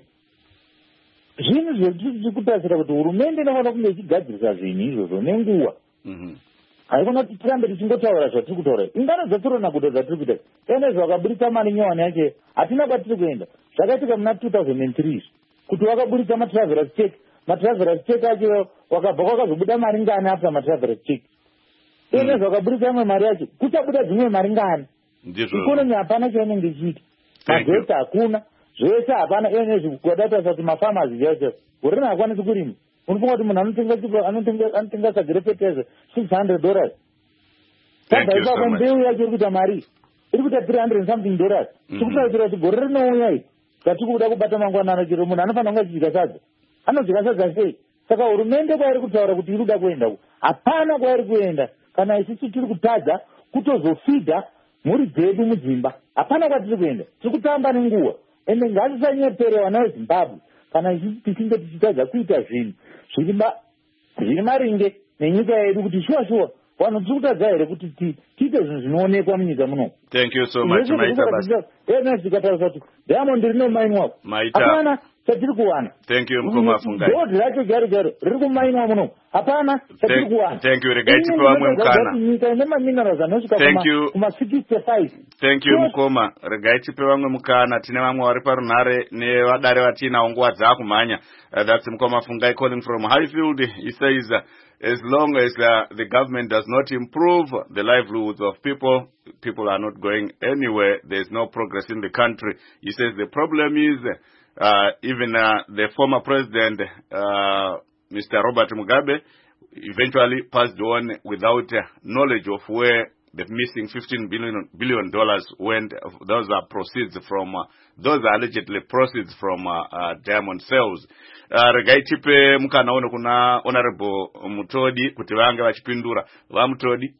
Zvinhu zvetiri kutarisira kuti hurumende inofanira kunge ichigadzirisa zvinhu izvozvo nenguva. Haikona kuti tirambe tichingotaura zvatiri kutaura. Ingano dzatirona kuda dzatiri kuita ene zvakaburitsa mari nyowani yacho hatina kwatiri kuenda. Zvakaitika muna 2003 kuti wakaburitsa matravelers check. Matravelers check acho wakabva kwakazobuda mari ngani after matravelers check. Ene zvakaburitsa imwe mari yacho kuchabuda dzimwe mari ngani. Ikonomi hapana chainenge ichiita. Mageti hakuna. Zvese hapana. Ene zvikwadata kuti mafamasi chacho hurina hakwanisi kurima. Unofunga kuti munhu anotenga sagere peteze $600. Saka ipapo mbeu yacho iri kuita mari iri kuita $300 something. Tikutarisira kuti gore rinouya iri zvatiri kuda kubata mangwanana chero munhu anofanira kunge achidya sadza. Anodya sadza sei? Saka hurumende kwairi kutaura kuti iri kuda kuenda hapana kwairi kuenda kana isusu tiri kutadza kutozofidha mhuri dzedu mudzimba. Hapana kwatiri kuenda. Tiri kutamba nenguva. Ende ngatisanyepere vana veZimbabwe kana isusu tichinge tichitadza kuita zvinhu zviri maringe nenyika yedu kuti shuwa vanhu tiri kutadza here kuti tiite zvinhu zvinoonekwa munyika muno. Thank you so much. Ene tikatarisa kuti Diamond rino maini wako hapana chatiri kuwana. Thank you Mukoma Fungai. Gold racho gari riri kumainwa muno hapana chatiri kuwana. Thank you. Regai tipe vamwe mukana. Nyika ine maminerals anosvika kuma 65. Thank you Mukoma. Regai tipe vamwe mukana. Tine vamwe vari parunhare nevadare vatinavo nguva dzakumhanya. That's Mukoma Fungai calling from Highfield. He says as long as the government does not improve the livelihoods of people are not going anywhere. There's no progress in the country. He says the problem is even the former president, Mr. Robert Mugabe, eventually passed on without knowledge of where the missing $15 billion went. Those are proceeds from, those are allegedly proceeds from diamond sales. Regai tipe mukana ono kuna Honorable Mutodi kuti vange vachipindura. Va Mutodi?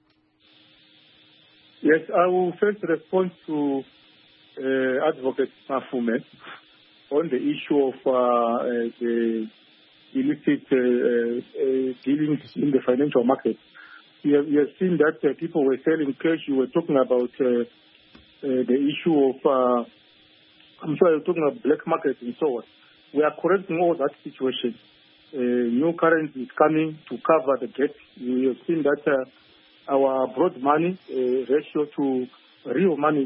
Yes, I will first respond to Advocate Mafume on the issue of the illicit dealings in the financial market. You have seen that people were selling cash. You were talking about the issue of, I'm sorry, you're talking about black market and so on. We are correcting all that situation. New currency is coming to cover the gap. We have seen that our broad money ratio to real money,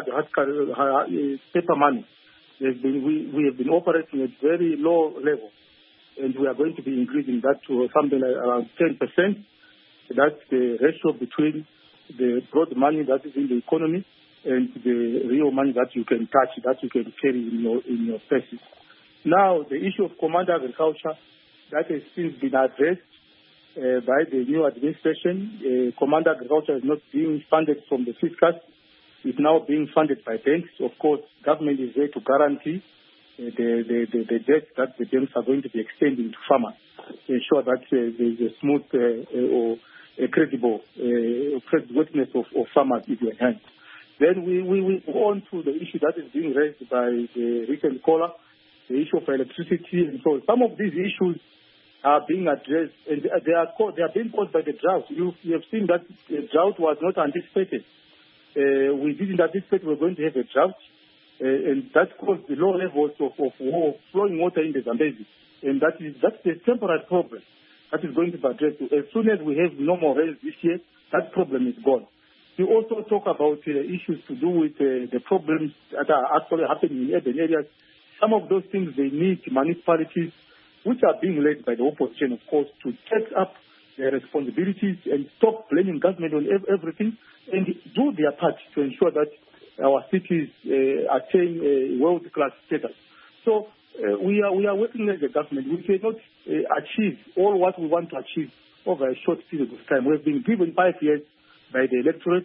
paper money, we have been operating at very low level, and we are going to be increasing that to something like around 10%. That's the ratio between the broad money that is in the economy and the real money that you can touch, that you can carry in your purses. Now, the issue of command agriculture, that has since been addressed by the new administration. Command agriculture is not being funded from the fiscus. It's now being funded by banks. Of course, government is there to guarantee the debt that the banks are going to be extending to farmers to ensure that there is a smooth or a credible creditworthiness of farmers is enhanced. Then we go on to the issue that is being raised by the recent caller, the issue of electricity. And so some of these issues are being addressed, and they are being caused by the drought. You have seen that the drought was not anticipated. We didn't anticipate we were going to have a drought, and that caused the low levels of flowing water in the Zambezi. And that's a temporary problem that is going to be addressed. As soon as we have no more rains this year, that problem is gone. We also talk about issues to do with the problems that are actually happening in urban areas. Some of those things, they need municipalities, which are being led by the opposition, of course, to take up their responsibilities and stop blaming government on everything and do their part to ensure that our cities attain a world-class status. So we are working as a government. We cannot achieve all what we want to achieve over a short period of time. We've been given 5 years by the electorate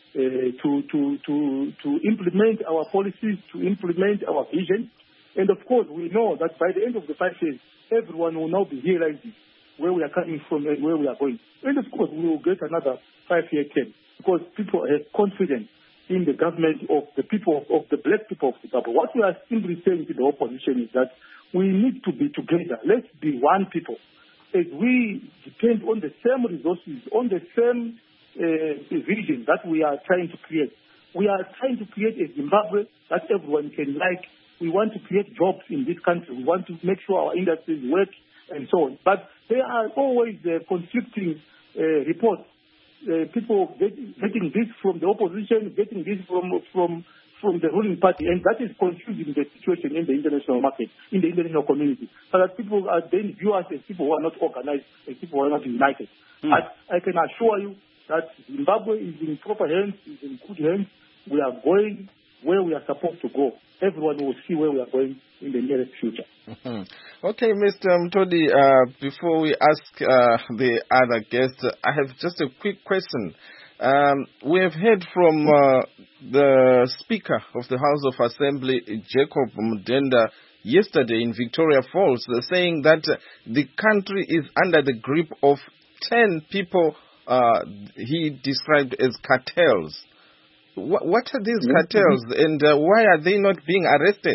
to implement our policies, to implement our vision. And of course, we know that by the end of the 5 years, everyone will now be realizing where we are coming from and where we are going. And of course, we will get another 5-year term because people have confidence in the government of the people, of the black people of Zimbabwe. What we are simply saying to the opposition is that we need to be together. Let's be one people. As we depend on the same resources, on the same vision that we are trying to create. We are trying to create a Zimbabwe that everyone can like. We want to create jobs in this country. We want to make sure our industries work and so on. But there are always conflicting reports. People getting this from the opposition, getting this from the ruling party, and that is confusing the situation in the international market, in the international community. So that people are then view us as people who are not organized, as people who are not united. I can assure you that Zimbabwe is in proper hands, is in good hands. We are going where we are supposed to go. Everyone will see where we are going in the nearest future. Okay, Mr. Mtodi, before we ask the other guests, I have just a quick question. We have heard from the Speaker of the House of Assembly, Jacob Mudenda, yesterday in Victoria Falls, saying that the country is under the grip of 10 people he described as cartels. What are these cartels, and why are they not being arrested?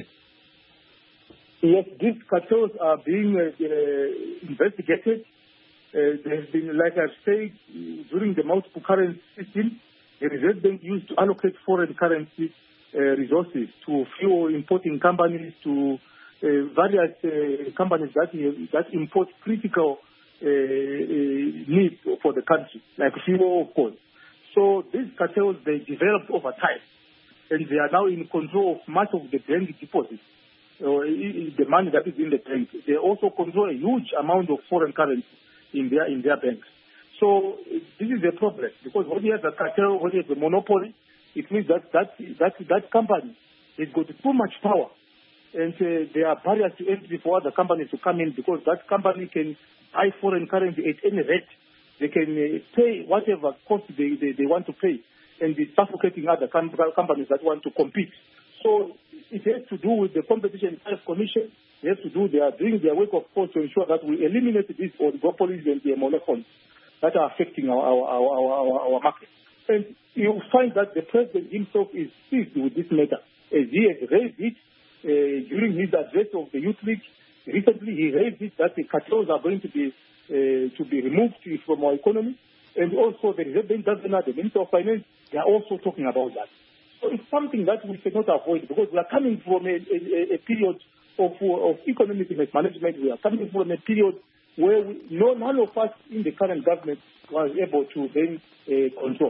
Yes, these cartels are being investigated. There's been, like I've said, during the multiple currency system, the Reserve Bank used to allocate foreign currency resources to few importing companies, to various companies that import critical needs for the country, like fuel, of course. So these cartels, they developed over time, and they are now in control of much of the bank deposits, the money that is in the bank. They also control a huge amount of foreign currency in their banks. So this is a problem, because when you have a cartel, when you have a monopoly, it means that company has got too much power, and there are barriers to entry for other companies to come in, because that company can buy foreign currency at any rate. They can pay whatever cost they want to pay, and be suffocating other companies that want to compete. So it has to do with the Competition Commission. They have to do doing their work, of course, to ensure that we eliminate these oligopolies and the monopolies that are affecting our market. And you find that the president himself is seized with this matter, as he has raised it during his address of the Youth League. Recently, he raised it that the cartels are going to be removed from our economy, and also the Reserve Bank Governor, the Minister of Finance, they are also talking about that. So it's something that we cannot avoid, because we are coming from a period of economic mismanagement. We are coming from a period where none of us in the current government was able to then control.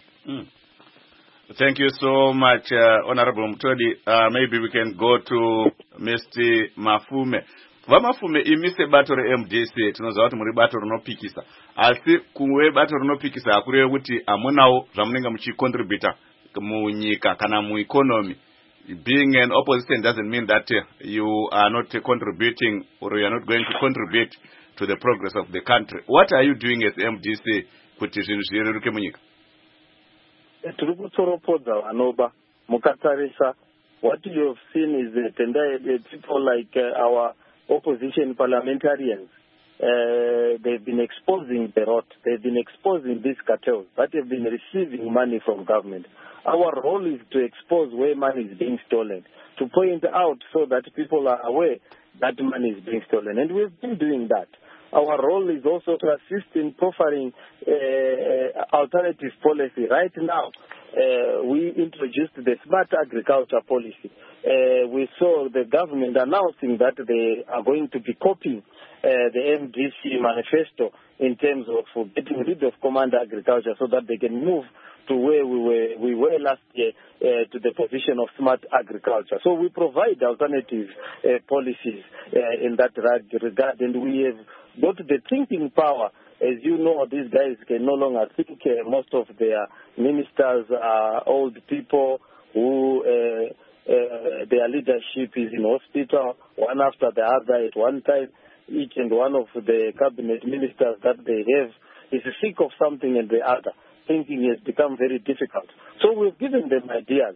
Thank you so much, Honorable Mtodi. Maybe we can go to Mr. Mafume. Vamafume imise bato re-MDC, tinoza kuti muri bato rinopikisa. Asi kuwe bato rinopikisa hakureve kuti hamunawo zvamunenge muchicontributa munyika kana mueconomy. Being an opposition doesn't mean that you are not contributing, or you are not going to contribute to the progress of the country. What are you doing as MDC kuti zvinhu zvireruke munyika? Tiri kutsoropodza vanoba mukatarisa. What you have seen is that people like our opposition parliamentarians they've been exposing the rot. They've been exposing these cartels that have been receiving money from government. Our role is to expose where money is being stolen, to point out so that people are aware that money is being stolen. And we've been doing that. Our role is also to assist in profiling alternative policy. Right now, we introduced the smart agriculture policy. We saw the government announcing that they are going to be copying the MDC manifesto in terms of getting rid of command agriculture so that they can move to where we were last year, to the position of smart agriculture. So we provide alternative policies in that regard, and we have got the thinking power. As you know, these guys can no longer think. Most of their ministers are old people who their leadership is in hospital, one after the other at one time. Each and one of the cabinet ministers that they have is sick of something and the other. Thinking has become very difficult. So we've given them ideas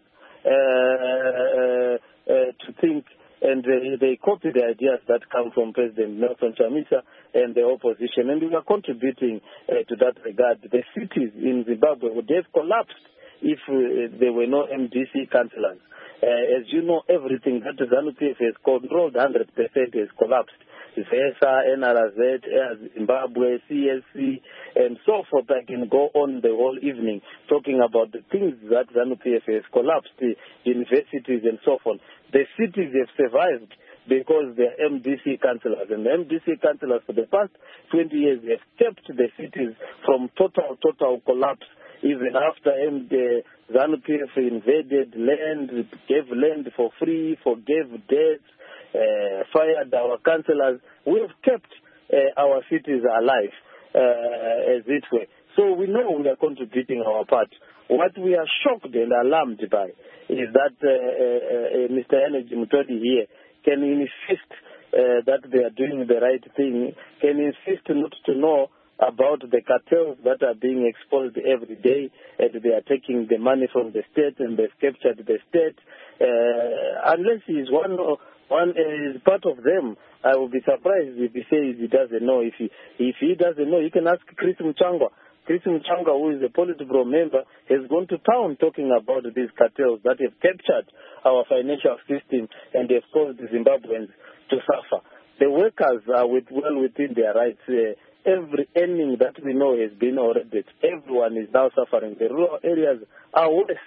to think, and they copy the ideas that come from President Nelson Chamisa and the opposition, and we are contributing to that regard. The cities in Zimbabwe would have collapsed if there were no MDC councillors. As you know, everything that ZANU-PF has controlled 100% has collapsed. VESA, NRZ, Zimbabwe, CSC, and so forth. I can go on the whole evening talking about the things that ZANU-PF has collapsed, the universities and so forth. The cities have survived because they are MDC councillors. And the MDC councillors for the past 20 years have kept the cities from total collapse. Even after the ZANU-PF invaded land, gave land for free, forgave debts, fired our councillors, we have kept our cities alive, as it were. So we know we are contributing our part. What we are shocked and alarmed by is that Mr. Energy Mutodi here can insist that they are doing the right thing, can insist not to know about the cartels that are being exposed every day, and they are taking the money from the state and they've captured the state. Unless he is one is part of them, I will be surprised if he says he doesn't know. If he doesn't know, he can ask Chris Muchangwa. Chris Muchangwa, who is a Politburo member, has gone to town talking about these cartels that have captured our financial system and have caused the Zimbabweans to suffer. The workers are well within their rights. Every earning that we know has been audited. Everyone is now suffering. The rural areas are worse,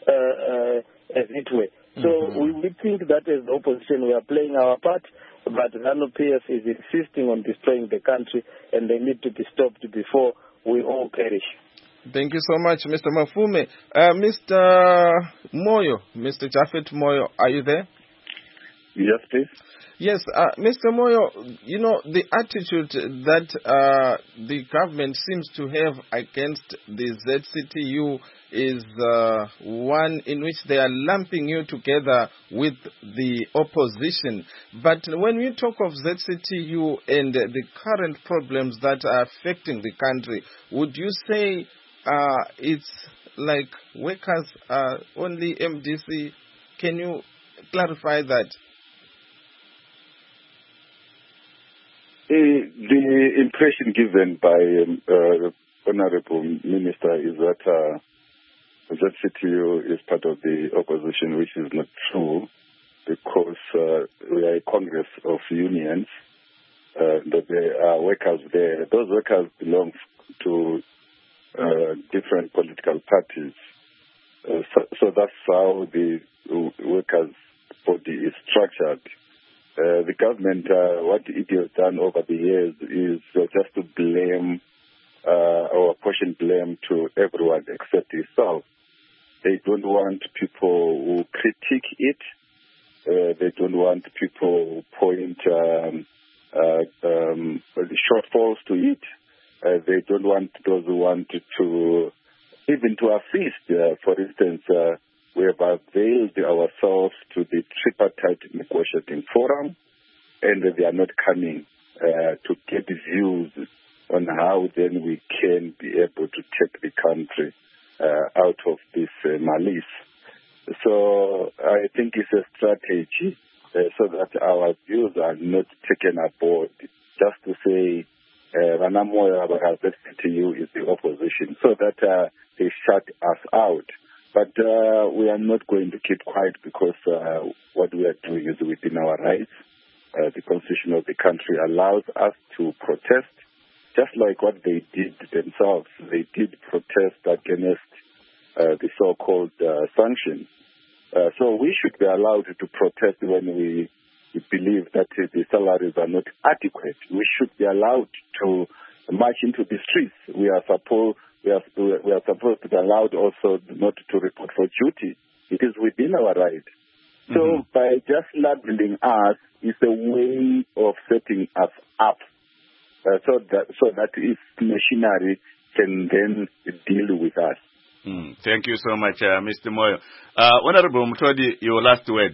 as it were. So we think that as the opposition we are playing our part, but ZANU-PF is insisting on destroying the country, and they need to be stopped before we all perish. Thank you so much, Mr. Mafume. Mr. Moyo, Mr. Japhet Moyo, are you there? Yes, please. Yes, Mr. Moyo, you know, the attitude that the government seems to have against the ZCTU is one in which they are lumping you together with the opposition. But when we talk of ZCTU and the current problems that are affecting the country, would you say it's like workers are only MDC? Can you clarify that? The impression given by Honorable Minister is that ZCTU is part of the opposition, which is not true, because we are a Congress of unions, that there are workers there. Those workers belong to different political parties. So that's how the workers' body is structured. The government, what it has done over the years is just to blame or apportion blame to everyone except itself. They don't want people who critique it. They don't want people who point shortfalls to it. They don't want those who want to even to assist. For instance, we have availed ourselves to the tripartite negotiating forum, and they are not coming to get views on how then we can be able to take the country out of this malice. So I think it's a strategy so that our views are not taken aboard just to say, Vanamoya to you is the opposition, so that they shut us out. But we are not going to keep quiet because what we are doing is within our rights. The constitution of the country allows us to protest, just like what they did themselves. They did protest against the so-called sanctions. So we should be allowed to protest when we believe that the salaries are not adequate. We should be allowed to march into the streets. We are supposed to be allowed also not to report for duty. It is within our right. So by just labeling us is a way of setting us up so that if machinery can then deal with us. Thank you so much, Mr. Moyo. Honorable Mutodi, your last word.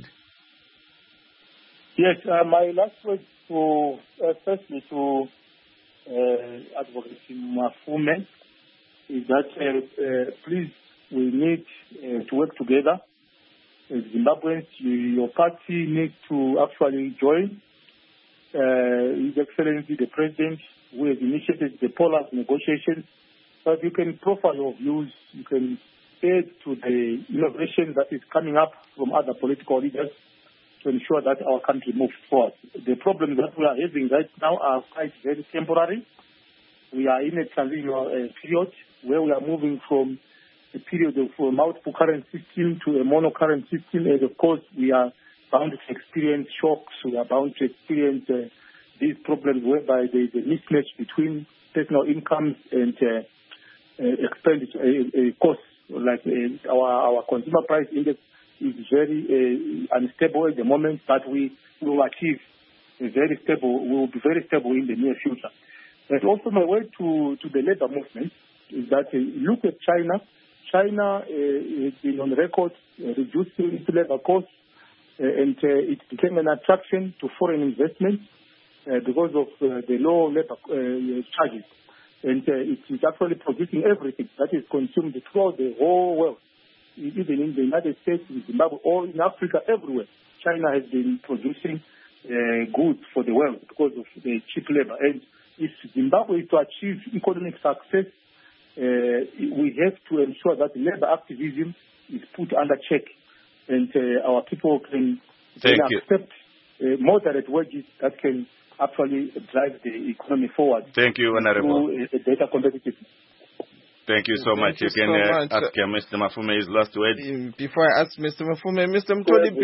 Yes, my last word firstly to Advocate Mafume is that please, we need to work together. Zimbabweans, your party needs to actually join. His Excellency the President, who has initiated the polar negotiations, so you can profile your views, you can add to the innovation that is coming up from other political leaders to ensure that our country moves forward. The problems that we are having right now are quite very temporary. We are in a transitional period where we are moving from a period of a multiple current system to a monocurrent system, and of course we are bound to experience shocks. We are bound to experience these problems whereby there is a mismatch between personal incomes and expenditure costs. Like our consumer price index is very unstable at the moment, but we will achieve a very stable. We will be very stable in the near future. And also my word to the labor movement is that look at China. China has been on record reducing its labor costs, and it became an attraction to foreign investment because of the low labor charges. And it is actually producing everything that is consumed throughout the whole world, even in the United States, in Zimbabwe, or in Africa, everywhere. China has been producing goods for the world because of the cheap labor. And if Zimbabwe is to achieve economic success, we have to ensure that labor activism is put under check, and our people can accept moderate wages that can actually drive the economy forward. Thank you, Honorable. A better competitiveness. Thank you so much. You can ask Mr. Mafume his last word. Before I ask Mr. Mafume, Mr. Mutodi,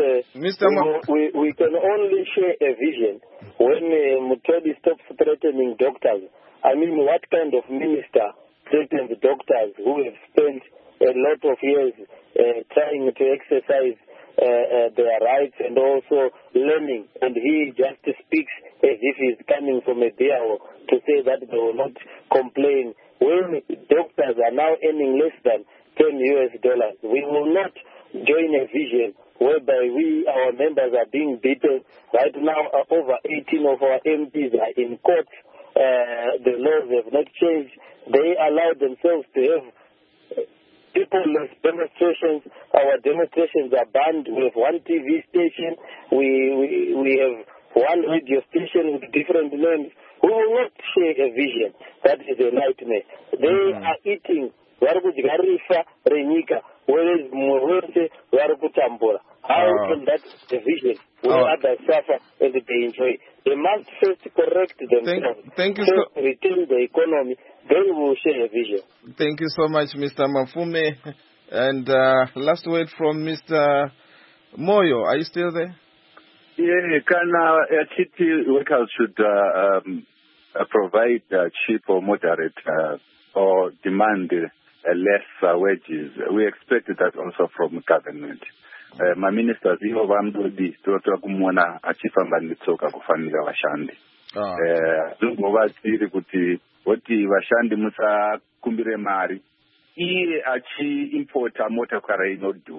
we can only share a vision when Mutodi stops threatening doctors. I mean, what kind of minister threatens doctors who have spent a lot of years trying to exercise their rights and also learning, and he just speaks as if he's coming from a DAO to say that they will not complain. When doctors are now earning less than $10, we will not join a vision whereby our members are being beaten. Right now, over 18 of our MPs are in court. The laws have not changed. They allow themselves to have people-less demonstrations. Our demonstrations are banned. We have one TV station. We have one radio station with different names. We will not share a vision. That is a nightmare. They are eating varikudya renyika, whereas Murwese varikutambura. How can that be a vision where others suffer and they enjoy? They must first correct themselves. Thank you. Return the economy, then we will share a vision. Thank you so much, Mr. Mafume. And last word from Mr. Moyo. Are you still there? Yeah, city workers should provide cheap or moderate or demand less wages. We expect that also from government. My ministers, ivo vamdodi totora kumona achifamba netsoka kufanira vashandi. Zvingova zviri kuti voti vashandi musakumbire mari iye achiimporta motokari inodhura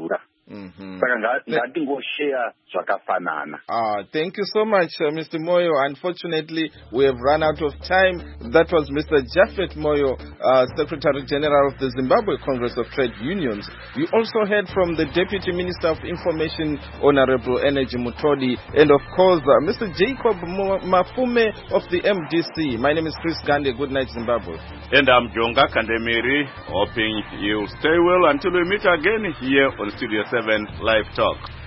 saka ngatingoshare zvakafanana. Thank you so much, Mr. Moyo. Unfortunately, we have run out of time. That was Mr. Japhet Moyo, Secretary General of the Zimbabwe Congress of Trade Unions. We also heard from the Deputy Minister of Information, Honorable Energy Mutodi, and of course, Mr. Jacob Mafume of the MDC. My name is Chris Gande. Good night, Zimbabwe. And I'm Jonga Kandemiri, hoping you'll stay well until we meet again here on Studio 7 Live Talk.